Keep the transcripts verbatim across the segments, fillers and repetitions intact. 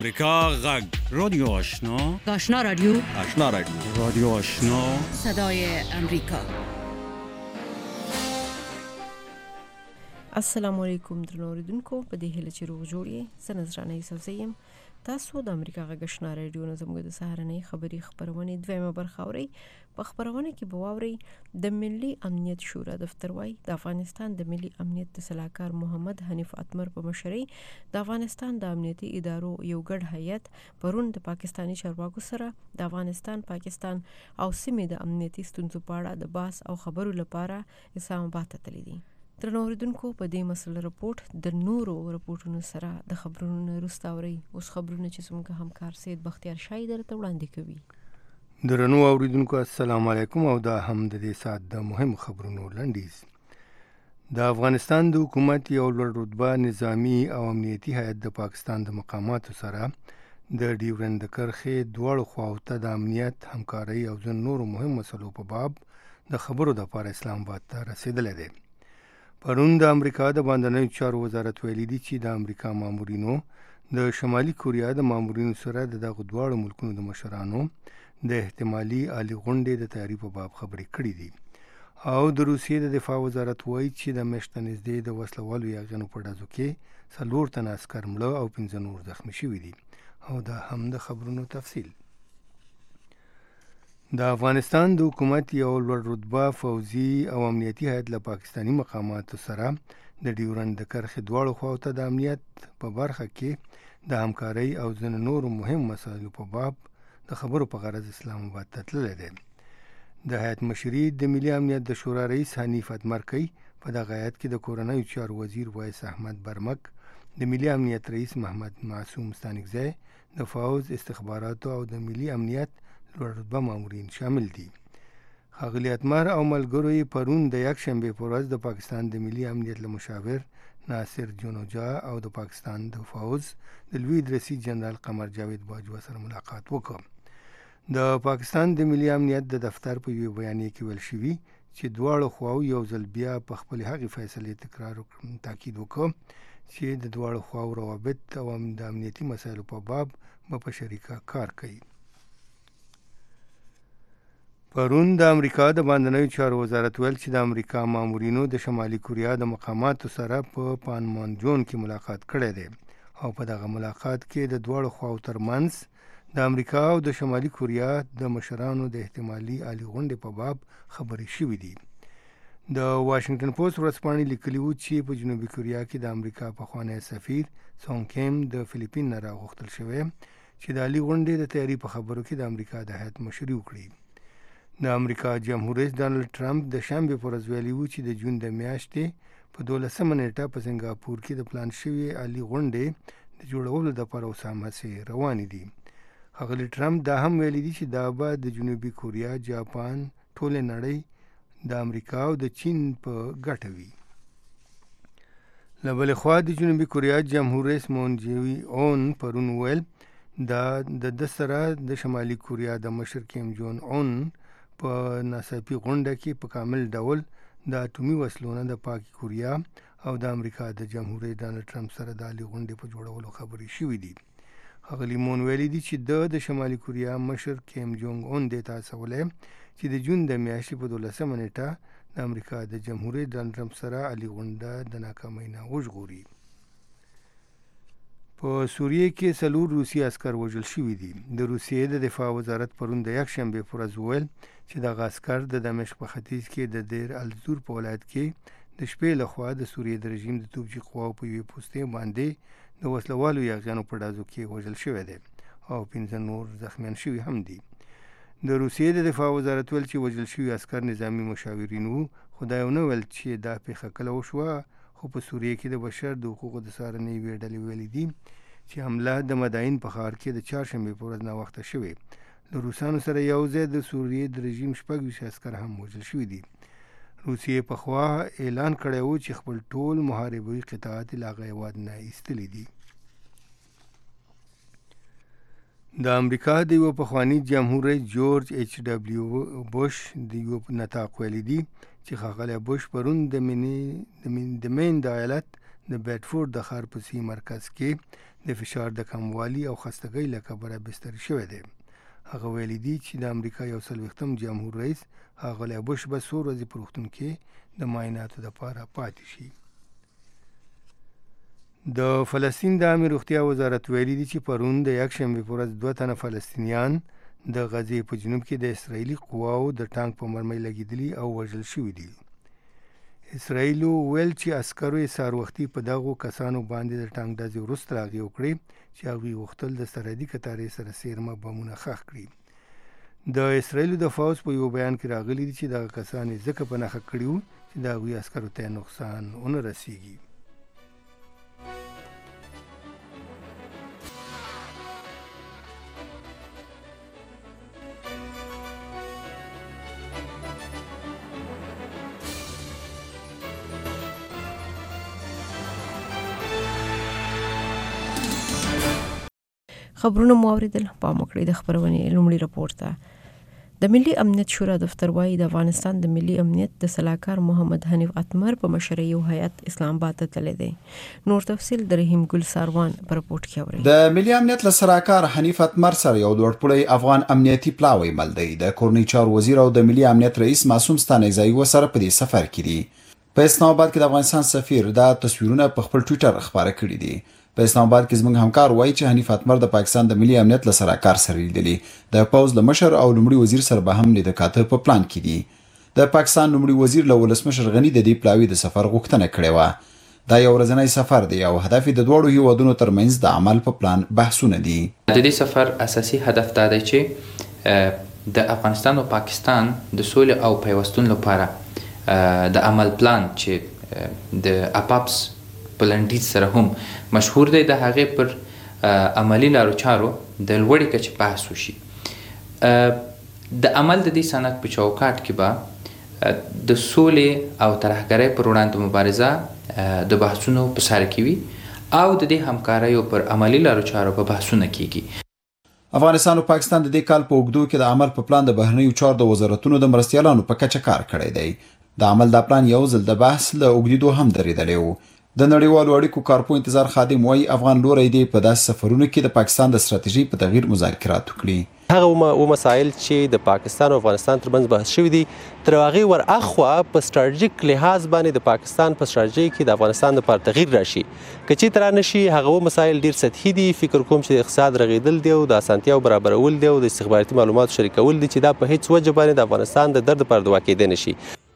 امریکا غږ رادیو آشنا آشنا رادیو آشنا رادیو رادیو آشنا صدای امریکا. السلام علیکم درنو اوریدونکو، په دې هیله چې روغ جوړ یې. زه نذرانه یوسفزۍ یم. تاسو د امریکا غږ آشنا رادیو نه زموږ د سهارنۍ خبري خبرونې دویمه برخه اورئ. په خبرونه کې به واورئ د ملي امنیت شورا دفتر وايي د افغانستان د ملي امنیت د سلاکار محمد حنیف اتمر په مشرۍ د افغانستان د امنیتي ادارو یو ګډ هیئت پرون د پاکستاني چارواکو سره د افغانستان، پاکستان او سیمې د امنیتي ستونزو په اړه د بحث او خبرو لپاره اسلام آباد ته تللي دي. درنو اوریدونکو، په دې مسله رپورټ د نورو رپورټونو سره د خبرونو نه وروسته اورئ. اوس خبرونه چې زموږ همکار سید بختیار شاه درته وړاندې کوي. درنو اوریدونکو، السلام علیکم او دا هم د دې سات د مهم خبرونو لنډیز. د افغانستان د حکومت یو لوړ رتبه نظامی او امنیتي هیئت د پاکستان د مقاماتو سره د ډیورند کرښې دواړو خواو ته د امنیت، همکارۍ او ځینو نورو مهم مسلو په باب د خبرو دپاره اسلام آباد ته رسېدلی دی. پرون د امریکا د باندنیو چارو وزارت ویلي دي چې د امریکا مامورینو د شمالي کوریا د مامورینو سره د دغو دواړو ملکونو د مشرانو د احتمالي عالي غونډې د تیاري په باب خبرې کړې دي. او د روسیې د دفاع وزارت وایي چې د میاشت نږدې د وسلوالو یاغیانو په ډزو کې څلور تنه عسکر مړه او پنځه نور زخمي شوي دي. او دا هم د خبرونو تفصیل. د افغانستان د حکومت یو لوړ رتبه فوزي او امنیتي هیئت له پاکستاني مقاماتو سره د ډیورند د کرښې دواړو خواو ته د امنیت په برخه کې د همکارۍ او ځینو نورو مهم مسایلو په باب د خبرو په غرض اسلام آباد ته تللی دی. د هیئت مشري د ملي امنیت د شورا رئیس حنیف اتمر کوي. په دغه هیئت کې د کورنیو چارو وزیر وایس احمد برمک، د ملي امنیت رئیس محمد معصوم ستانکزی، د فوز، استخباراتو او د ملي امنیت لوړ رتبه مامورین شامل دي. ښاغلي اتمر او ملګرو یې پرون د یکشنبې په ورځ د پاکستان د ملي امنیت له مشاور ناصر جونوجا او د پاکستان د فوز د لوی درسي جنرال قمر جاوید باجوه سره ملاقات وکړ. د پاکستان د ملي امنیت د دفتر په یوه بیانیه کې ویل شوي چې دواړو خواو یو ځل بیا په خپلې هغې فیصلې تکرار تاکید وکړ چې د دواړو خواو روابط او د امنیتي مسایلو په باب به په شریکه کار کوي. پرون د امریکا د باندنیو چارو وزارت ویل چې د امریکا مامورینو د شمالي کوریا د مقاماتو سره په پانمونجون کې ملاقات کړی دی. او په دغه ملاقات کې د دواړو خواو ترمنځ د امریکا او د شمالي کوریا د مشرانو د احتمالي عالي غونډې په باب خبرې شوې دي. د واشنگټن پوسټ ورځپاڼې لیکلي وو چې په جنوبي کوریا کې د امریکا پخوانی سفیر سونګ کیم د فلیپین نه راغوښتل شوی چې د عالي غونډې د تیاري په خبرو کې د امریکا د هیئت مشري وکړي. د امریکا جمهور رئیس ډانلډ ټرمپ د شنبې په ورځ ویلي وو چې د جون د میاشتې په دولسمه نیټه په سنګاپور کې د پلان شوې عالي غونډې د جوړولو دپاره اوس هم هڅې روانې دي. ښاغلي ټرمپ دا هم ویلي دي چې دا به د جنوبي کوریا، جاپان، ټولې نړۍ، د امریکا او د چین په ګټه وي. له بلې خوا د جنوبي کوریا جمهور رئیس مون جوی اون پرون ویل دا د ده سره د شمالي کوریا د مشر کیم جون اون په ناڅاپي غونډه کې په کامل ډول د اټومي وسلو نه د پاکي کوریا او د امریکا د جمهور رئیس ډانلډ ټرمپ سره د عالي غونډې په جوړولو خبرې شوې دي. ښاغلي مون ویلي دي چې د د شمالي کوریا مشر کیم جونګ اون دې ته هڅولی چې د جون د میاشتې په دولسمه نیټه د امریکا د جمهور رئیس ډانلډ ټرمپ سره عالي غونډه د ناکامۍ نه وژغوري. په سوریې کې څلور روسي عسکر وژل شوي دي. د روسیې د دفاع وزارت پرون د یکشنبې په ورځ وویل چې دغه عسکر د دمشق په ختیځ کې د دیر الزور په ولایت کې د شپې لخوا د سوریې د رژیم د توپچي قواو په یوې پوستې باندې د وسلوالو یاغیانو په ډزو کې وژل شوی دی او پنځه نور زخمیان شوي هم دي. د روسیې د دفاع وزارت ویل چې وژل شوي عسکر نظامي مشاورین وو، خو دا یې ونه ویل چې دا پیښه کله وشوه. خو په سوریې کې د بشر د حقوقو د څارنې یوې ډلې ویلي دي چې حمله د مداین په ښار کې د چهارشنبې په ورځ ناوخته شوې. له روسانو سره یو ځای د سوریې د رژیم شپږ ویشت عسکر هم وژل شوي دي. روسیې پخوا اعلان کړی و چې خپل ټول محاربوي قطعات له هغه هېواد نه ایستلي دي. د امریکا د یوه پخواني جمهور رئیس جورج ایچ ډبلیو بوش د یوه نطاق ویلي دي چې ښاغلی بوش پرون د مین د ایالت د بیډفورډ د ښار په سیمه مرکز کې د فشار د کموالي او خستګۍ له کبله بستر شوی دی. هغه ویلي دي چې د امریکا یو څلوېښتم جمهور رئیس ښاغلی بوش به څو ورځې په روغتون کې د معایناتو دپاره پاتې شي. د فلسطین د عامې روغتیا وزارت ویلي دي چې پرون د یکشنبې په ورځ دوه تنه فلسطینیان د غزې په جنوب کې د اسرائیلي قواو د ټانک په مرمۍ لګېدلي او وژل شوي دي. اسرائیلو ویل چې عسکرو یې سهار وختي په دغو کسانو باندې د ټانک ډزې وروسته هغې وکړې چې هغوی غوښتل د سرحدي کتارې سره څیرمه بمونه ښخ کړي. د اسرائیلو د فوز په یو بیان کې راغلي دي چې دغه کسان یې ځکه په نښه کړي وو چې د هغوی عسکرو ته نقصان ونه رسیږي. خبرونه مو اوریدل. پام وکړئ د خبرونې لومړي راپور ته. د ملي امنیت شورا دفتر وايي د افغانستان د ملي امنیت د سلاکار محمد حنیف اتمر په مشرۍ یو هیئت اسلام آباد ته تللی دی. نور تفصیل د رحیم ګل ساروان په رپورټ کې اورئ. د ملي امنیت له سلاکار حنیف اتمر سره یو لوړپوړی افغان امنیتي پلاوی مل دی. د کورنۍ چارو وزیر او د ملي امنیت رئیس معصوم ستانکزی وسره په دې سفر کې دي. په اسلام آباد کې د افغانستان سفیر دا تصویرونه په خپل ټویټر خبره کړي دي. په اسلام آباد کې زموږ همکار وایي چې حنیف اتمر د پاکستان د ملي امنیت له سلاکار سره لیدلي. د پوځ له مشر او لومړي وزیر سره به هم لیده کاته په پلان کې دي. د پاکستان لومړي وزیر له ولسمشر غني د دې پلاوي د سفر غوښتنه کړې وه. دا یو ورځنی سفر دی او هدف د دوړو هیوادونو ترمنځ د عمل په پلان بحثونه دي. د دې سفر اساسي هدف دا دی چې د افغانستان او پاکستان د سولې او پیوستون لپاره د عمل پلان چې د اپاپس پلانډیز سره هم مشهور دی د هغې پر عملی لارو چارو د لوړې کچې بحث وشي. د عمل د دې سند په چوکاټ کې به د سولې او ترهګرۍ پر وړاندې مبارزه د بحثونو په سر کې وي او د دې همکاریو پر عملی لارو چارو په بحثونه کېږي. افغانستان او پاکستان د دې کال په اوږدو کې د عمل په پلان د بهرنیو چارو د وزارتونو د مرستیالانو په کچه کار کړی دی. د عمل دا پلان یو ځل د بحث له اوږدېدو هم درېدلی و. د نړیوالو اړیکو کارپو انتظار خادم وایي افغان لوری دی په داسې سفرونو کې د پاکستان د ستراتیژۍ په تغییر مذاکرات وکړي. هغه و مسایل چې د پاکستان او افغانستان ترمنځ بحث شوي دي تر هغې ور اخوا په ستراتیژیک لحاظ باندې د پاکستان په ستراتیژۍ کې د افغانستان لپاره تغییر راشي. که چېرته رانشي هغه و مسایل ډېر سطحي دي. فکر کوم چې د اقتصاد رغېدل دی او د اسانتیاو برابرول دی او د استخباراتي معلوماتو شریکول دي چې دا په هیڅ وجه باندې د افغانستان د درد لپاره د واقعېدی نه شي.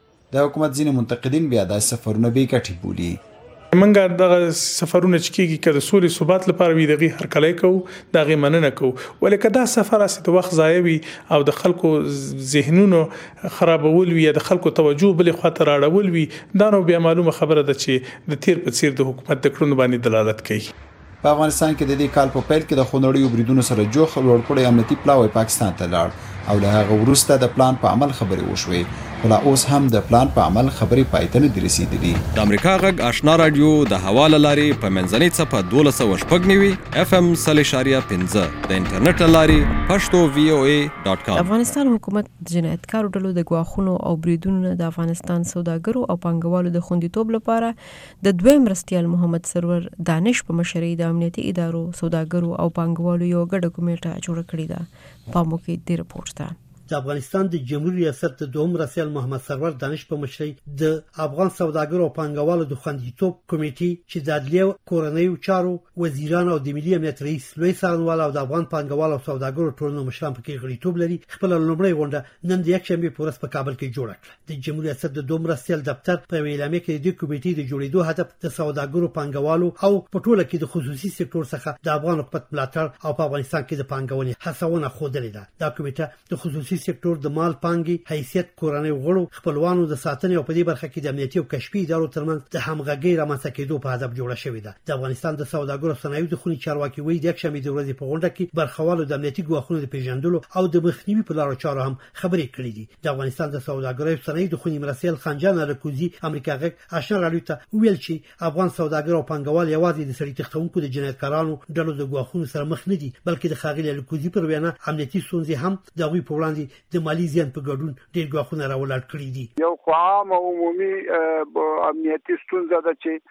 د حکومت ځینې منتقدین بیا دا سفرونه بې ګټې بولي. منګه دغه سفرونه چې کېږي که د سولې ثبات لپاره وي د هغې هرکلی کوو د هغې مننه کوو. ولې که دا سفر هسې د وخت ضایع وي او د خلکو ذهنونو خرابول وي یا د خلکو توجه بلې خواته راړول وي دا نو بیا معلومه خبره ده چې د تیر په څیر د حکومت د کړنو باندې دلالت کوي. په افغانستان کې د دې کال په پیل کې د خونړیو بریدونو سره جوخ لوړپوړی امنیتي پلاوی پاکستان ته لاړ او له هغه وروسته د پلان په عمل خبرې وشوې. خو لا اوس هم د پلان په عمل خبرې پای ته نه دي رسېدلي. د امریکا غږ آشنا راډیو د هوا له لارې په منځنۍ څپه دولس سوه شپږ نوي اف ام سل اشاریه پنځه د انټرنیټ له لارې پښتو وی او ای ډاټ کام. افغانستان حکومت د جنایتکارو ډلو د ګواښونو او بریدونو د افغانستان سوداګرو او پانګوالو د خوندیتوب لپاره د دویم مرستیال محمد سرور دانش په مشرۍ د امنیتي ادارو سوداګرو او پانګوالو یو ګډه کمیټه جوړه کړې ده. پام وکړئ دې رپورټ ته. د افغانستان د جمهوریت ریاست د دوهم مرستیال محمد سرور دانش په مشرۍ د افغان سوداګرو او پانګوالو د خوندیتوب کمیټې چې د عدلیه کورنیو چارو وزیران او د ملي امنیت رئیس لوی څارنوال او د افغان پانګوالو او سوداګرو ټولنو مشران پکې غړیتوب لري خپل لومړی غونډه نن د یکشنبې په ورځ په کابل کې جوړه کړه. د جمهوریت ریاست د دوهم مرستیال دفتر په اعلامیه کې د کمیټې د جوړېدو هدف د سوداګرو پانګوالو او په ټوله کې د خصوصي سکتور څخه د افغان حکومت ملاتړ او په افغانستان کې د پانګونې هڅونه ښودلې ده. دا کمیټه د خصوصي سکتور د مال پانګي حیثیت کورنۍ غړو خپلوانو د ساتنې او په دې برخه کې د امنیتي او کشفي ادارو ترمنځ د همغږۍ رامنځته کېدو په هدف جوړه شوې ده. د افغانستان د سوداګرو صنایعو د خونې چارواکي وایي د یکشنبې د ورځې په غونډه کې برخوالو د امنیتي ګواښونو د پیژندلو او د مخنیوي په لارو چارو هم خبرې کړې دي. د افغانستان د سوداګرۍ صنایعو د خونې مرستیال خنجان الکوزي امریکا غږ آشنا راډیو ته ویل چې افغان سوداګر او پانګوال یوازې د سړي تختونکو د جنایتکارانو ډلو د ګواښونو سره مخ نه دي بلکې د ښاغلي الکوزي پر وینا امنیتي ستونزې هم د هغوی په وړاندې د مالي زیان په ګډون ډېر ګواښونه راولاړ کړي دي. یو خو عام او عمومي امنیتي ستونزه ده چې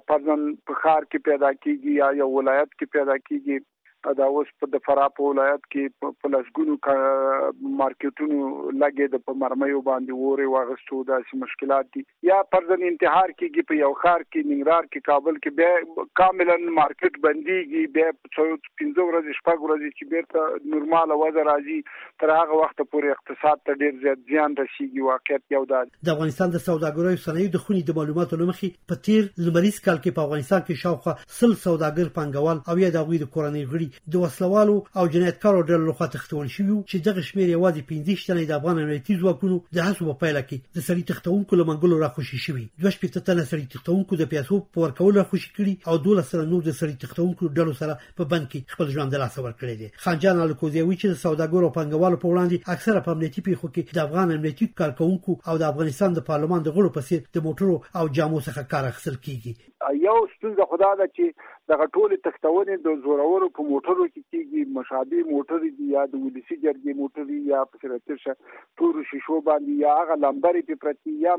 فرضاً په ښار کې پیدا کیږي یا یو ولایت کې پیدا کیږي دا اوس په د فراه په ولایت کې په لسګونو مارکیټونو لګې د په مرمیو باندې وورې واغستو داسې مشکلات دي یا فرضاً انتحار کېږي په یو ښار کې ننګرهار کې کابل کې بیا کاملا مارکیټ بندېږي بیا پنځه ورځې شپږ ورځې چې بیرته نورماله وضع راځي تر هغه وخته پورې اقتصاد ته ډېر زیات زیان رسېږي. واقعیت یو دا د افغانستان د سوداګرۍ صنایعو د خونې د معلوماتو له مخې په تیر لمریز کال کې په افغانستان کې شاوخوا سل سوداګر پانګوال او یا د هغوی د کورنۍ غړي د وسلوالو او جنایتکارو ډلو لخوا تښتول شوي چې دغه شمېر یوازې پنځه تنه د افغان امنیتي ځواکونو د هڅو په پایله کې د سړي تښتونکو له منګولو راخوشي شوي. دوه شپېته تنه سړي تښتونکو د پیسو په ورکولو راخوشي کړي او دولس تنه نور د سړي تښتونکو ډلو سره په بند کې خپل ژوند د لاسه ورکړی دی. خانجان الکوزي وایي چې د سوداګرو او پانګوالو په وړاندې اکثره په امنیتي پیښو کې د افغان امنیتي کارکونکو او د افغانستان د پارلمان د غړو په څیر د موټرو او جامو څخه کار اخیستل کیږي. یو ستونزه خدا ده چې دغه ټولې تښتونې د زورورو په موټرو کې کېږي، مشابه موټرې دي یا د ولسي جرګې موټرې یا په سرتشه تورو شیشو باندې یا هغه لمبرې په پرتی یا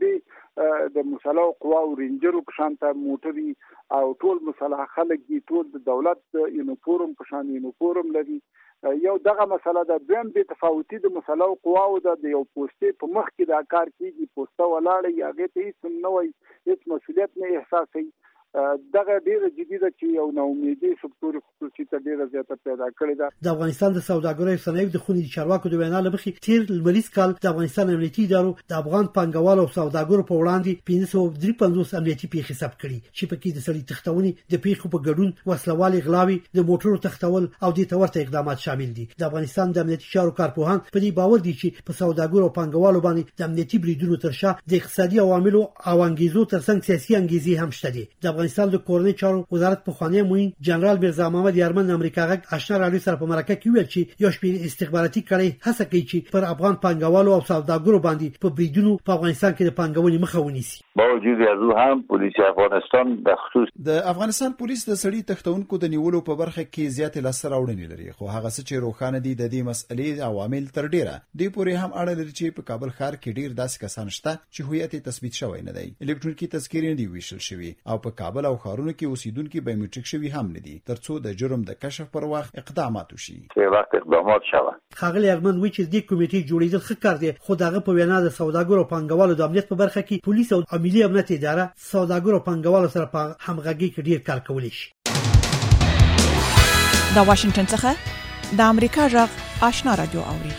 مشابه د مسلح قواو رینجرو په شان ته موټرې او ټول مسلح خلک دي، ټول د دولت یونیفورم په شان یونیفورم لري. یو دغه مسله ده. دویم بې تفاوتي د مسلح قواو ده، د یو پوستې په مخ کې دا کار کېږي، پوسته ولاړه یا هغې ته هېڅ نه وایي، هېڅ مسؤلیت نه احساسوي. دغه ډیره جدي ده چې یو ناامیدي سکتور خصوصي ته ډیره زیاته پیدا کړې ده. د افغانستان د سوداګرۍ صنایعو د خونې چارواکو د وینا له مخې تیر لمریز کال د افغانستان امنیتي ادارو د افغان پانګوالو او سوداګرو په وړاندې پنځه سوه درې پنځوس امنیتي پیښې ثبت کړي چې پکې د سړي تښتونې، د پیښو په ګډون وسلوالې غلاوې، د موټرو تښتول او دې ته ورته اقدامات شامل دي. د افغانستان د امنیتي چارو کارپوهان په دې باور دي چې په سوداګرو او پانګوالو باندې د امنیتي بریدونو تر شا د اقتصادي عواملو او انګیزو ترڅنګ سیاسي انګیزې هم شته دي. د افغانستان د کورنۍ چارو وزارت په خوانی موین جنرال میرزا محمد یارمن امریکا غږ آشنا رادیو سره په مرکه کې ویل چې یو شمېر استخباراتي کړۍ هڅه کوي چې پر افغان پانګوالو او سوداګرو باندې په بریدونو په افغانستان کې د پانګونې مخه ونیسي. با وجود از او هم پلیس افغانستان به خصوص د افغانستان پولیس د سړي تښتونکو د نیولو په برخه کې زیاتې لاسته راوړنې لري، خو هغه څه چې روښانه دي د دې مسئلې عوامل تر ډیره دې پورې هم اړه لري چې په کابل ښار کې ډیر داسې کسان شته چې هویت یې تثبیت شوی نه دی، الکترونیکي تذکرې نه دي ویشل شوي او په کابل او ښارونو کې اوسیدونکي بایومټریک شوي هم نه دي ترڅو د جرم د کشف پر وخت اقدامات وشي. په وخت اقدامات شوه. خاغلی ارمن وی چې د کمیټې جوړیدل ښه کار دی، خو دغه په وینا د سوداګرو او پانګوالو د امنیت په برخه کې پولیس او ملي امنیت اداره سوداګرو او پانګوالو سره په همغږي کې ډیر کار کولی شي. د واشنگټن څخه د امریکا غږ آشنا رادیو اوري.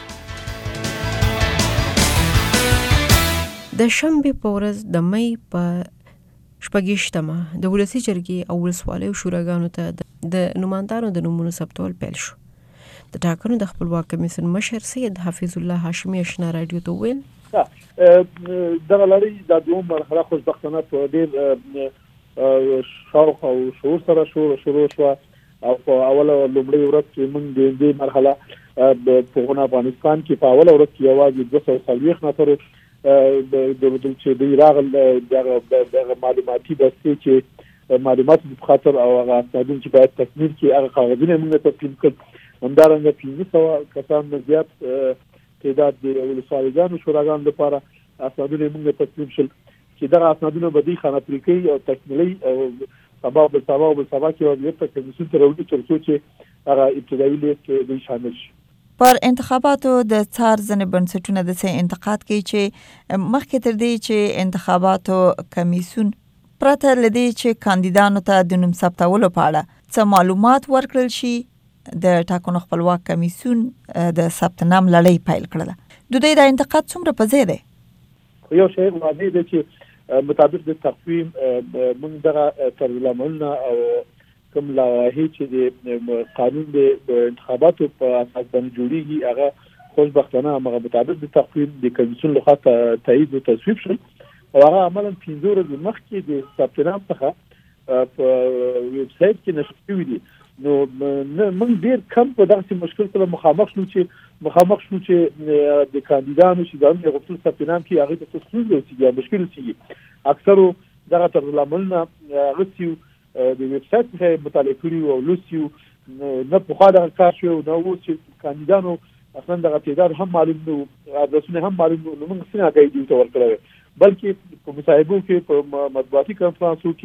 د شنبې په ورځ د مې په شپږیشتمه د ولسي جرګې او ولسوالیو شوراګانو ته د نوماندانو د نومونو ثبتول پیل شو. د ټاکنو د خپلواک کمیسیون مشر سید حفیظ الله هاشمي آشنا رادیو ته ویل دغه لړۍ د دوم مرحله خوشبختانه په ډېر شوق او شعور سره شروع شوه او په اوله لومړۍ ورځ کې موږ د دې مرحله په افغانستان کې په اوله ورځ کې یوازې دوه سوه څلوېښت نفرو د چې دوی راغل دغه معلوماتي دستې چې معلومات په خاطر او هغه اسنادونه چې باید تکمیل کړي هغه کاغذونه موږ تسلیم کړل. همدارنګه پنځه سوه کسان نه زیات تعداد د ولسوالیګانو شوراګانو لپاره اسنادونه موږ تسلیم شول چې دغه اسنادونه به دوی خانه کوي او تکمیلي او سبا بل سبا بل سبا کې وضعیت کمیسیون ته راوړي ترڅو چې هغه ابتدایي لیست کې دوی شامل شي. پر انتخاباتو د څار ځنې بنسټونه د څه انتقاد کوي چې مخکې تر دې چې انتخاباتو کمیسیون پرته له دې چې کاندیدانو ته د نوم ثبتولو په اړه څه معلومات ورکړل شي د ټاکنو خپلواک کمیسیون د ثبت نام لړۍ پیل کړله. د دوی د انتقاد څومره په ځای دی؟ یو شی واضح دی چې مطابق د تقویم موږ دغه طرزالعملونه او کوم لوایحې چې د قانون د انتخاباتو په اساس باندې جوړیږي هغه خوشبختانه هغه مطابق د تقویم د کمیسیون لخوا تایید او تصویب شول او هغه عملاً پنځه ورځې مخکې د ثبت نام څخه په ویب سایټ کې نشر شوي دي. نو موږ ډېر کم په دغسې مشکل سره مخامخ شو چې مخامخ شو چې د کاندیدانو چې ځانونه یې غوښتل ثبت نام کړي هغې ته څه ستونزې اوسېږي یا مشکل اوسېږي. اکثرو دغه طرزالعملونه اغوستي د ویب سایټ څخه یې مطالعه کړي او لوستي نه پخوا دغه کار شوی او نه اوس چې کاندیدانو اصلا دغه تعداد هم معلوم نه و، ادرسونه هم معلوم نه و، نو موږ څنګه هګۍ دوی ته ورکړی بلکې په مصاحبو کې په مطبوعاتي کنفرانسو کې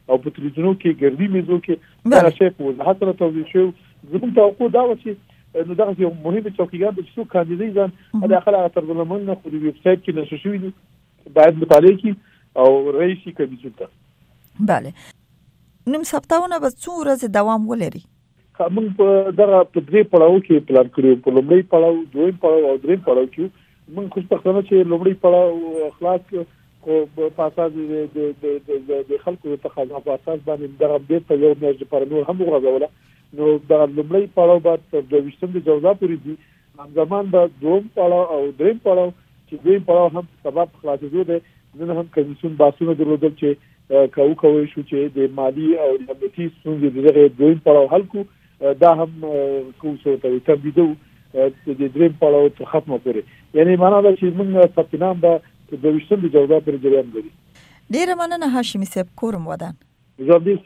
او په تلویزیونو کې ګردي میزو کې دا شی په وضاحت سره توضیح شو. زموږ توقع دا و چې نو دا یو مهمه چوکیګان د څو کاندیدان د اخلاق تر ولمن نه خو د ویب سټ کې نشو شوی دي باید مطالعه کی او رئیسي کمیسیون ته. بله نوم ثبتونه به څو ورځې دوام ولري؟ موږ په دغه په درې پړاو کې پلان کړو، په لومړی پړاو، دویم پړاو او دریم پړاو کې موږ خوش پختنه چې لومړی پړاو اخلاص کو په اساس د د خلکو د تقاضا په اساس باندې دغه د په یو میاشت لپاره نور هم وغځوله. نو د لومړی پړاو بعد د وشتم د جوزا پورې دي همزمان به دوم پړاو او دریم پړاو چې دویم پړاو هم سبب خلاصېدو دی. نن هم کمیسیون باسونه درلودل چې کاو کوي شو چې د مالی او د امنیتي ستونزې دغه دویم پړاو حل کو. دا هم کوم څه ته تبدیدو د دریم پړاو تر ختمه پورې، یعنی معنا دا چې موږ ثبتنام به د وشتم د جوزا پر جریان لري. ډیره مننه هاشمي صاحب، کورم ودان. زه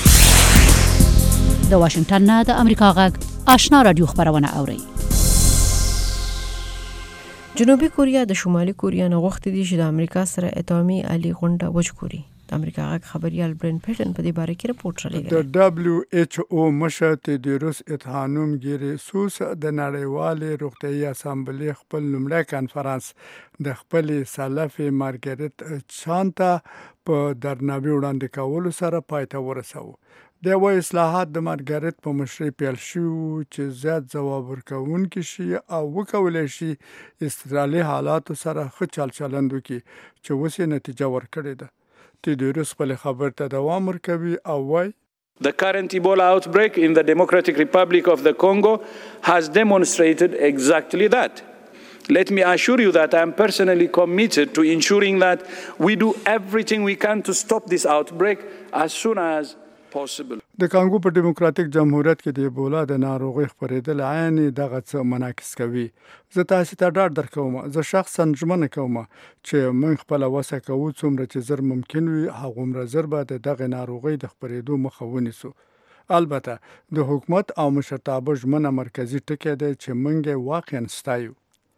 د واشنگټن نه د امریکا غږ آشنا رادیو خبرونه اوري. جنوبي کوریا د شمالي کوریا نه غوښتي دي چې د امریکا سره اتومي الي غونډه وجګوري. د امریکا غږ خبريال برین پیټن په دې باره کې رپورټ راغلی. د دبليو ایچ او مشر تدروس ادحانوم ګیریسوس د نړیوالې روغتیايي اسامبلې خپل لومړی کانفرنس د خپل سلف مارګریټ چانتا په درناوي وړاندې کولو سره پای ته ورساوه. د وای اصلاحات د مارګریټ په مشرۍ پیل شو چې زیات ځواب ورکوونکي شي او وکولای شي استرالي حالاتو سره ښه چل چلند وکړي چې اوس یې نتیجه ورکړې ده. تدروس خپل خبر ته دوام ورکوي او وای The current Ebola outbreak in the Democratic Republic of the Congo has demonstrated exactly that. Let me assure you that I am personally committed to ensuring that we do everything we can to stop this outbreak as soon as possible. د کانګو په دیموکراتیک جمهوریت کې د ایبولا د ناروغۍ خپرېدل عین دغه څه منعکس کوي. زه تاسو ته ډاډ درکوم، زه شخصا ژمنه کوم چې موږ خپل وسه کوو څومره چې زر ممکن وي هغومره زر به د دغه ناروغۍ د خپرېدو مخه ونیسو. البته د حکومت او مشرتابه ژمنه مرکزی ټکی دی چې موږ واقعا ستایو.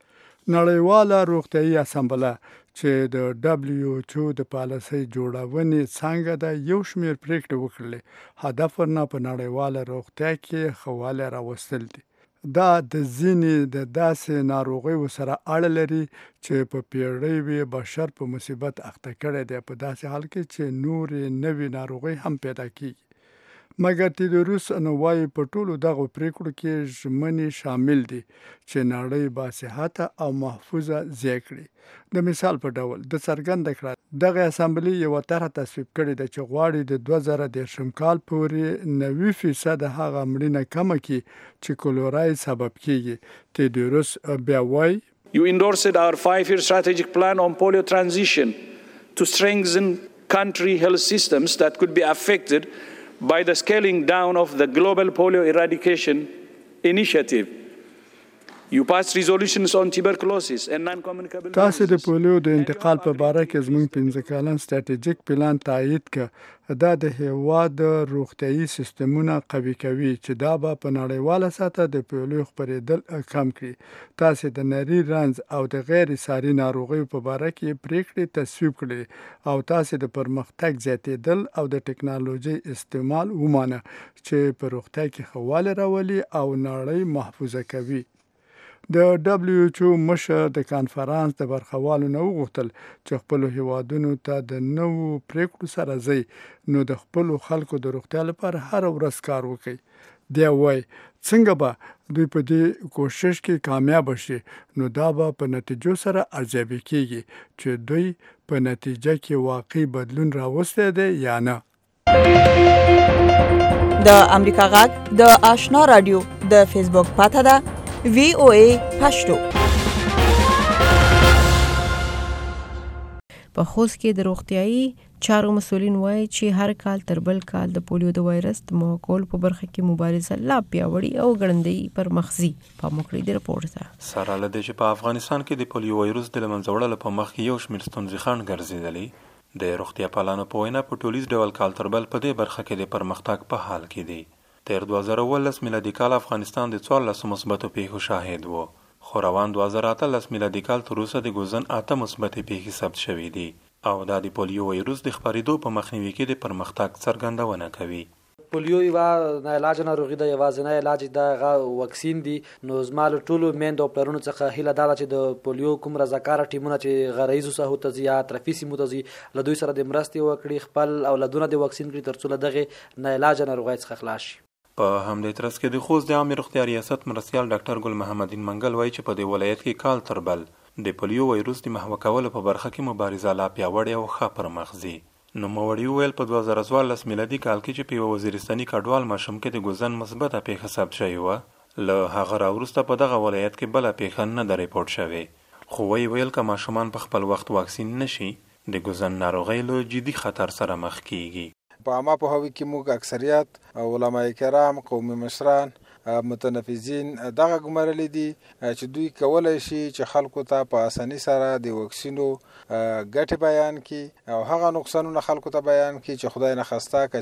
نړیواله روغتیايي اسامبله چې د دبليو ایچ او د پالیسۍ جوړونې څنګه د یو شمېر پریکړې وکړلې هدف ورنه په نړیواله روغتیا کې خواله راوستل دي. دا د ځینې د داسې ناروغیو سره اړه لري چې په پیړۍ بشر په مصیبت اخته کړی دی، په داسې حال کې چې نورې نوې ناروغۍ هم پیدا کیږي. مګر تدروس نو وايي په ټولو دغه پریکړو کې ژمنې شامل دي چې نړۍ باصحته او محفوظه ځای کړي. د مثال په ډول د څرګنده کړه دغه اسامبلې یو طرح تصویب کړې ده چې غواړي د دوه زره دېرشم کال پورې نوي فیصد هغه مړینه کمه کړي چې کولرای سبب کیږي. تدروس بیا وايي You endorsed our five-year strategic plan on polio transition to strengthen country health systems that could be affected by the scaling down of the global polio eradication initiative. You passed resolutions on tuberculosis and non-communicable diseases. تاسو د پولیو د انتقال په باره کې زموږ پنځه کلن ستراتیژیک پلان تایید کړ. دا د هیواد روغتیايي سیستمونه قوي کوي چې دا به په نړیواله سطح د پولیو خپرېدل کم کړي. تاسو د نری رنځ او د غیر ساري ناروغیو په باره کې پریکړې تصویب کړې او تاسو د پرمختګ زیاتېدل او د ټکنالوژي استعمال ومانه چې په روغتیا کې خواله راولي او نړۍ محفوظه کوي. د دبليو ایچ او مشر د کانفرنس د برخوالو نه وغوښتل چې خپل هیوادونو ته د نوو پریکړو سره ځي نو د خپل خلکو د روغتیا لپاره هر ورځ کار وکړي. دی وای څنګه به دوی په دې کوشش کې کامیاب شي نو دا به په نتیجو سره ارزیابي کیږي چې دوی په نتیجه کې واقعي بدلون راوستی دی یا نه. د امریکا غږ د آشنا رادیو د فیسبوک پاته ده وی او ای پښتو. په خوست کې د روغتیايي چارو مسولین وایي چې هر کال تر بل کال د پولیو د وایرس د محکول په برخه کې مبارزه لا پیاوړې او ګړندۍ پر مخزي په موکړې د رپورټ ته سره له دې چې په افغانستان کې د پولیو وایرس د لمنځه وړلو په مخ کې یو شمېر ستونزې خنډ ګرځېدلې. د روغتیا پالانو په وینا په ټولیز ډول کال تر بل په دې برخه کې د پرمختګ په حال کې دی. تیر دوه زره اوولس میلادي کال افغانستان د څوارلسو مثبتو پیښو شاهد و، خو روان دوه زره اتلس میلادي کال تر اوسه د ګوزن اته مثبتې پیښې ثبت شوې دي. او دا د پولیو وایروس د خپرېدو په مخنیوي کې د پرمختګ څرګندونه کوي. پولیو یوه ناعلاجه ناروغي ده، یوازینی علاج د هغه واکسین دی. نو زما له ټولو میندو او پلرونو څخه هیله دا ده چې د پولیو کوم رضاکاره ټیمونه چې غرایزو ساحو ته ځي یا اطرافي سیمو ته ځي له دوی سره د مرستې وکړي، خپل اولادونه د واکسین کړي تر څو له دغې ناعلاجه ناروغۍ څخه خلاص شي. په همدې ترڅ کې د خوست د عامې روغتیا ریاست مرستیال ډاکټر ګل محمدین منګل وایي چې په دې ولایت کې کال تر بل د پولیو وایروس د محوه کولو په برخه کې مبارزه لا پیاوړې او ښه پرمخ ځي. نوموړي وویل په دوه زره څوارلس میلادي کال کې چې په یوه وزیرستاني کډوال ماشوم کې د ګوزن مثبته پیښه ثبت شوې وه، له هغه راوروسته په دغه ولایت کې بله پیښه نه ده ریپورټ شوې. خو ویې ویل که ماشومان په خپل وخت واکسین نشي د ګوزن ناروغۍ له جدي خطر سره مخ کیږي. په عامه پوهاوي کې موږ اکثریت علماء کرام، قومي مشران، متنفذین دغه ګمارلي دي چې دوی کولی شي چې خلکو ته په اساني سره د واکسینو ګټې بیان کړي او هغه نقصانونه خلکو ته بیان کړي چې خدای نخواسته که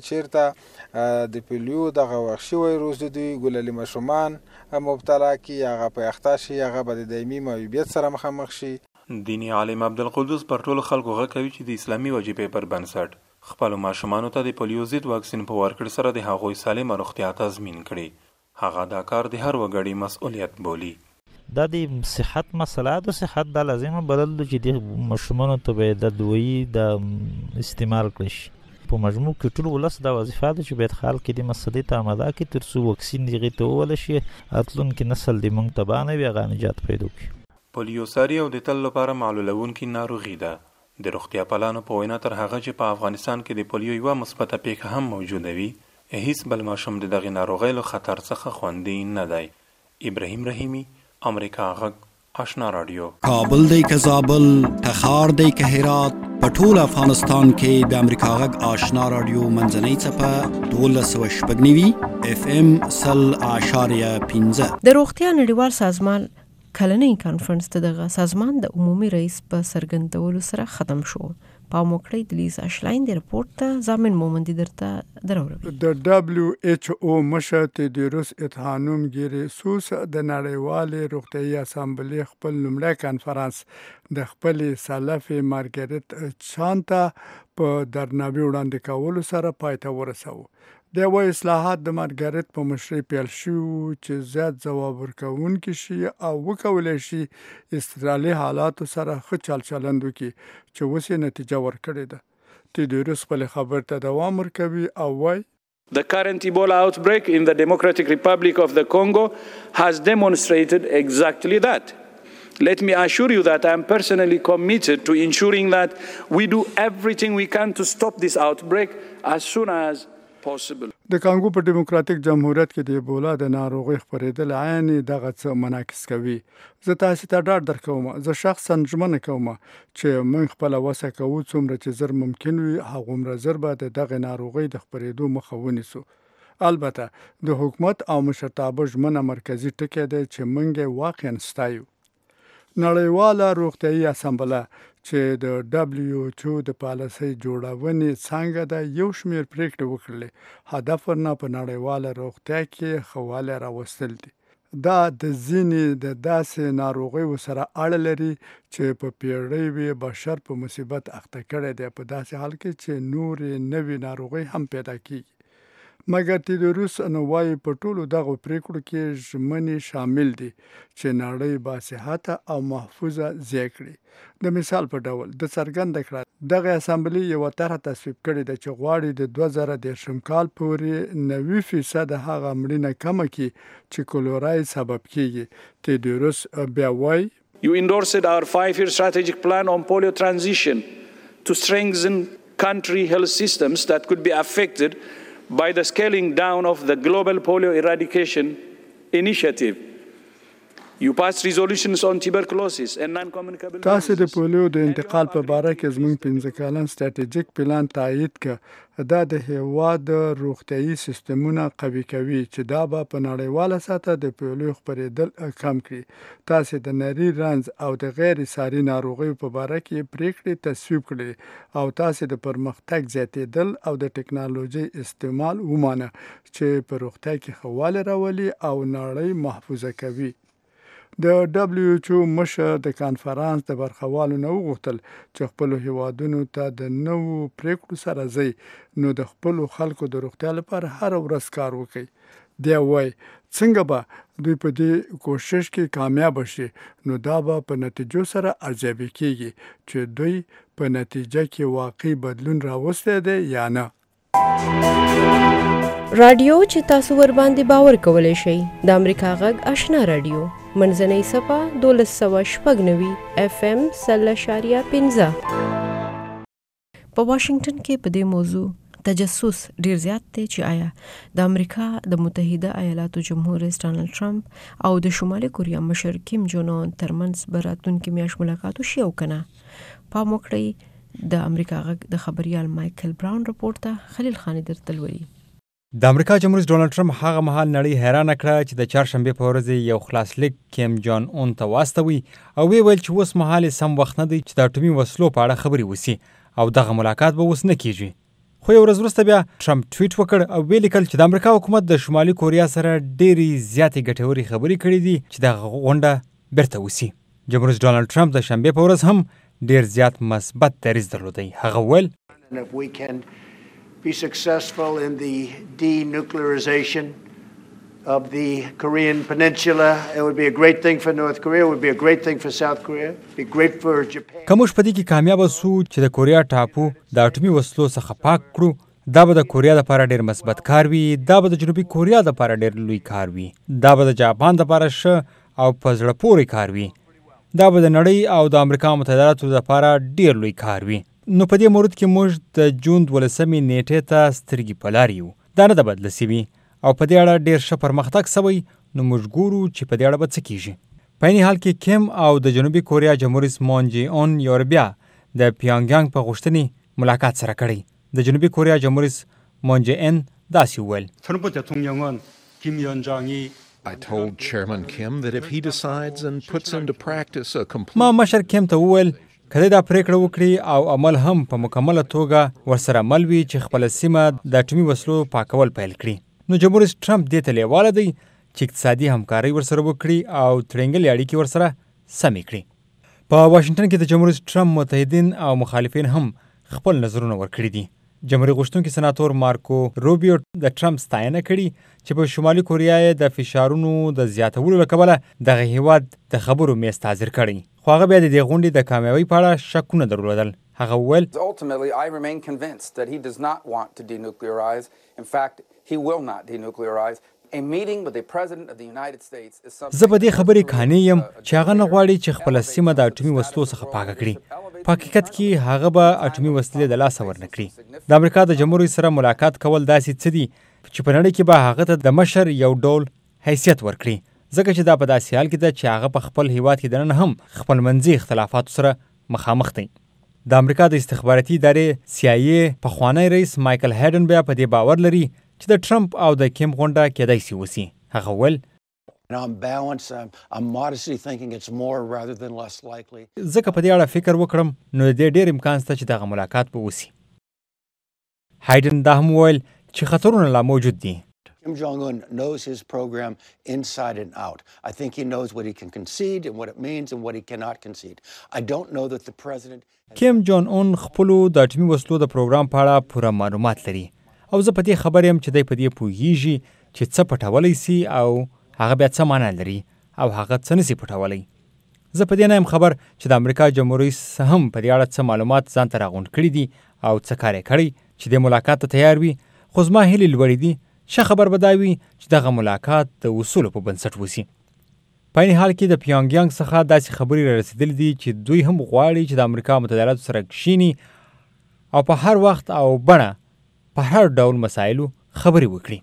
چیرته د پولیو دغه وحشي وایروس د دوی ګللي ماشومان مبتلا کړي، هغه په اخته شي، هغه به د دایمي معیوبیت سره مخامخ شي. دیني عالم عبدالقدوس پر ټولو خلکو غږ کوي چې د اسلامي وجیبې پر بنسټ خپلو ماشومانو ته د پولیو ضد واکسین په ورکړې سره د هغوی سالمه روغتیا تضمین کړي. هغه دا کار د هر وګړي مسؤلیت بولي. دا د صحت مسله د صحت دا لازمه بدل چې د ماشومانو ته به د دوی د استعمال کړي شي. په مجموع کې ټول ولس دا وظیفه ده چې باید خلک د مسلې ته آماده کړي تر څو واکسین دغه ته وول شي راتلونکي نسل د موږ تباه نه وي، هغه نجات پیدا کړي. پولیو ساري او د تل لپاره معلولونکې ناروغي ده. د روغتیا پالانو په وینا تر هغه چې په افغانستان کې د پولیو یوه مثبته پیښه هم موجوده وي، هیڅ بل ماشوم د دغې ناروغۍ له خطر څخه خوندي نه دی. ابراهیم رحیمی، امریکا غږ، آشنا رادیو. کابل دی که زابل، تخار دی که هرات، په ټول افغانستان کې د امریکا غږ آشنا رادیو منځنۍ څپه دولس سوه شپږ نوي اف ام سل اعشاریه پنځه. د روغتیا نړیوال سازمان کلنی کانفرنس ته دغه سازمان د عمومي رئیس په څرګندولو سره ختم شو. پام وکړئ د لیزا شلاین د رپورټ ته ضامن مومندي درته دراوړي. د دبليو ایچ او مشر تدروس ادهانوم ګیریسوس د نړیوالې روغتیايي اسامبلې خپل لومړی کانفرنس د خپل سلفي مارګریټ چانتا په درناوي وړاندې کولو سره پای ته ورساوه. د یو اصلاحات د مارګریټ په مشرۍ پیل شو چې زیات ځواب ورکوونکي شي او وکولی شي استرالي حالاتو سره ښه چال چلند وکړي چې اوس یې نتیجه ورکړې ده. تدروس خپل خبر ته دوام ورکوي او وایي The current Ebola outbreak in the Democratic Republic of the Congo has demonstrated exactly that. Let me assure you that I am personally committed to ensuring that we do everything we can to stop this outbreak as soon as possible. د کانګو په دیموکراتیک جمهوریت کې د ایبولا د ناروغۍ خپرېدل عین دغه څه منعکس کوي. زه تاسو ته ډاډ درکوم، زه شخصا ژمنه کوم چې موږ خپل وسه کوو څومره چې زر ممکن وي هغومره زر به د دغه ناروغۍ د خپرېدو مخه ونیسو. البته د حکومت او مشرتابه ژمنه مرکزی ټکی دی چې موږ واقعا ستایو. نړیواله روغتیايي اسامبله چې د دبليو ایچ او د پالیسۍ جوړونې څنګه د یو شمېر پریکړې وکړلې، هدف ورنه په نړیواله روغتیا کې ښه والی راوستل دي. دا د ځینې د داسې ناروغیو سره اړه لري چې په پیړۍ بشر په مصیبت اخته کړی دی، په داسې حال کې چې نورې نوې ناروغۍ هم پیدا کیږي. مګر تدروس نو وايي په ټولو دغو پریکړو کې ژمنې شامل دي چې نړۍ باصحته او محفوظه ځای کړي. د مثال په ډول د څرګنده کړه دغه اسامبلې یوه طرحه تصویب کړې ده چې غواړي د دوه زره دېرشم کال پورې نوي فیصد هغه مړینه کمه کړي چې کلورای سبب کیږي. تدروس بیا وايي You endorsed our five-year strategic plan on polio transition to strengthen country health systems that could be affected by the scaling down of the global polio eradication initiative. You passed resolutions on tuberculosis and non-communicable diseases. تاسو د پولیو د انتقال په باره کې زموږ پنځه کلن ستراتیژیک پلان تایید کړ. دا د هیواد روغتیايي سیستمونه قوي کوي چې دا به په نړیواله سطحه د پولیو خپرېدل کم کړي. تاسو د نري رنځ او د غیر ساري ناروغیو په باره کې پریکړې تصویب کړې او تاسو د پرمختګ زیاتېدل او د ټکنالوژي استعمال ومانه چې په روغتیا کې ښه والی راولي او نړۍ محفوظه کوي. د دبليو ایچ او مشر د کانفرنس د برخوالو نه وغوښتل چې خپل هیوادونو ته د نوو پریکړو سره ځي نو د خپل خلکو د روغتیا لپاره هر ورځ کار وکړي. دی وای څنګه به دوی په دې کوشش کې کامیاب شي نو دا به په نتیجو سره ارزیابي کیږي چې دوی په نتیجه کې واقعي بدلون راوستی دی یا نه. رادیو چې تاسو ور باندې باور کولای شئ د امریکا غږ آشنا رادیو منځنۍ صفه دولس سوه شپږ نوي اف ام سل اشاریه پنځه. په واشنگټن کې په دې موضوع تجسس ډیر زیات دی چې آیا د امریکا د متحده ایالاتو جمهور رئیس ډانلډ ټرمپ او د شمالي کوریا مشر کیم جون اون ترمنځ به راتلونکي میاشت ملاقات وشي او کنه. پام وکړئ د امریکا غږ د خبريال مایکل براون رپورټ ته خلیل خان درته لوري. د امریکا جمهور رئیس ډونالډ ټرمپ هغه مهال نړۍ حیران کړه چې د چهارشنبه په ورځ یو خلاص لیک کیم جون اون ته واستوي او وی ویل چې اوس مهال سم وخت نه دی چې د اټومي وسلو په اړه خبرې وسی او دغه ملاقات به اوس نه کیږي. خو یو ورځ وروسته بیا ټرمپ ټویټ وکړ او ویل کړ چې د امریکا حکومت د شمالي کوریا سره ډېری زیاتې ګټوري خبرې کړې دي چې د غونډه بیرته وسی. جمهور رئیس ډونالډ ټرمپ د شنبه په ورځ هم ډېر زیات مثبت دریځ درلودی. هغه ویل be successful in the denuclearization of the Korean Peninsula. It would be a great thing for North Korea. It would be a great thing for South Korea. It would be great for Japan. کومش پدې کې کامیاب سو چې د کوریا ټاپو د اټومي وسلو څخه پاک کړو دا به د کوریا لپاره ډېر مثبت کار وي. دا به د جنوبي کوریا لپاره ډېر لوی کار وي. دا به د جاپان لپاره ښه او په زړه پورې کار وي. دا به د نړۍ او د امریکا متحده ایالاتو لپاره ډېر لوی کار وي. نو په دې مورد کې موږ د جون دولسمې نیټې ته سترګې په لار یو. دا نه ده بدله سوي او په دې اړه ډېر ښه پرمختګ سوی. نو موږ ګورو چې په دې اړه به څه کیږي. په عین حال کې کیم او د جنوبي کوریا جمهور رئیس مون جې اون یو بیا د پیانګیانګ په غوښتنې ملاقات سره کړی. د جنوبي کوریا جمهور رئیس مون جې ان داسې وویل. 트럼프 대통령은 김 위원장이 I told Chairman Kim that if he decides and puts into practice a complete ما مشر کیم ته وویل کله دا پریکړه وکړي او عمل هم په مکمله توګه ورسره عمل وي چې خپل سیمه د اټومي وسلو پاکول پیل کړي. نو جمهور رئیس ټرمپ دې ته لیواله دی چې اقتصادي همکاري ورسره وکړي او ترنګلې اړیکې ورسره سمې کړي. په واشنگټن کې د جمهور رئیس ټرمپ متحدین او مخالفین هم خپل نظرونه ورکړي دي. جمهوریت غوښتونکي سناتور مارکو روبیو د ټرمپ ستاینه کړي چې په شمالي کوریا د فشارونو د زیاتولو له کبله دغه هیواد د خبرو میز ته حاضر کړی. خو هغه بیا د دې غونډې د کامیابۍ په اړه شکونه درلودل. هغه وویل Ultimately, I remain convinced that he does not want to denuclearize. In fact, he will not denuclearize. A meeting with the President of the United States is something زه په دې خبرې قانع یم چې هغه نه غواړي چې خپله سیمه د اټومي وسلو څخه پاکه کړي. په حقیقت کې هغه به اټومي وسلې د لاسه ورنه کړي. د امریکا د جمهور رئیس سره ملاقات کول داسې څه دي چې په نړۍ کې به هغه ته د مشر یو ډول حیثیت ورکړي. ځکه چې دا په داسې حال کې ده چې هغه په خپل هیواد کې دننه هم خپلمنځي اختلافاتو سره مخامخ دی. د امریکا د استخباراتي ادارې سی آی ای پخوانی رئیس مایکل هیډن بیا په دې باور لري چې د ټرمپ او د کیم غونډه کېدای شي وسی. هغه وویل ځکه په دې اړه فکر وکړم نو د دې ډېر امکان شته چې دغه ملاقات به وسی. هایډن دا هم وویل چې خطرونه لا موجود دي. Kim Jong-un knows his program inside and out. I think he knows what he can concede and what it means and what he cannot concede. I don't know that the president کیم جون اون خپل د اټومي وسلو د پروګرام په اړه پوره معلومات لري او زه په دې خبر یم چې دی په دې پوهیږي چې څه پټولی سي او هغه بیا څه معنا لري او هغه څه نسی پټولی. زه په دې نه یم خبر چې د امریکا جمهور رئیس هم په دې اړه څه معلومات ځان ته راغونډ کړي دي او څه کار یې کړی چې د ملاقات ته تیار وي. خو زما هیلې لوړې دي ښه خبر به دا وي چې دغه ملاقات د اصولو په بنسټ وسي. په عین حال کې د پیانګیانګ څخه داسې خبرې را رسېدلې دي چې دوی هم غواړي چې د امریکا متحده ایالاتو سره کښیني او په هر وخت او بڼه په هر ډول مسایلو خبرې وکړي.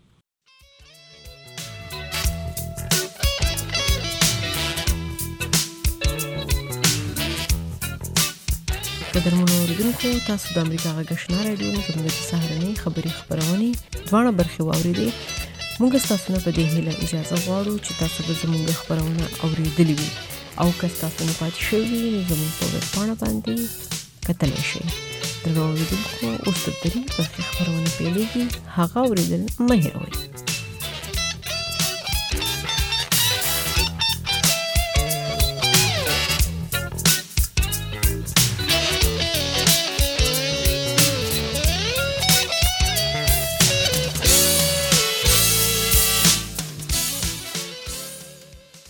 قدرمنو اوریدونکو تاسو د امریکا غږ آشنا راډیو زموږ د سهارنۍ خبري خبرونې دواړه برخې واورېدې. موږ ستاسو نه په دې هیله اجازه غواړو چې تاسو به زموږ خبرونه اورېدلې وي او که ستاسو نه پاتې شوي نو زموږ په ویبپاڼه باندې کتلی شئ. درنو اوریدونکو اوس د درې برخې خپرونه پیلېږي، هغه اورېدل مه هېروئ.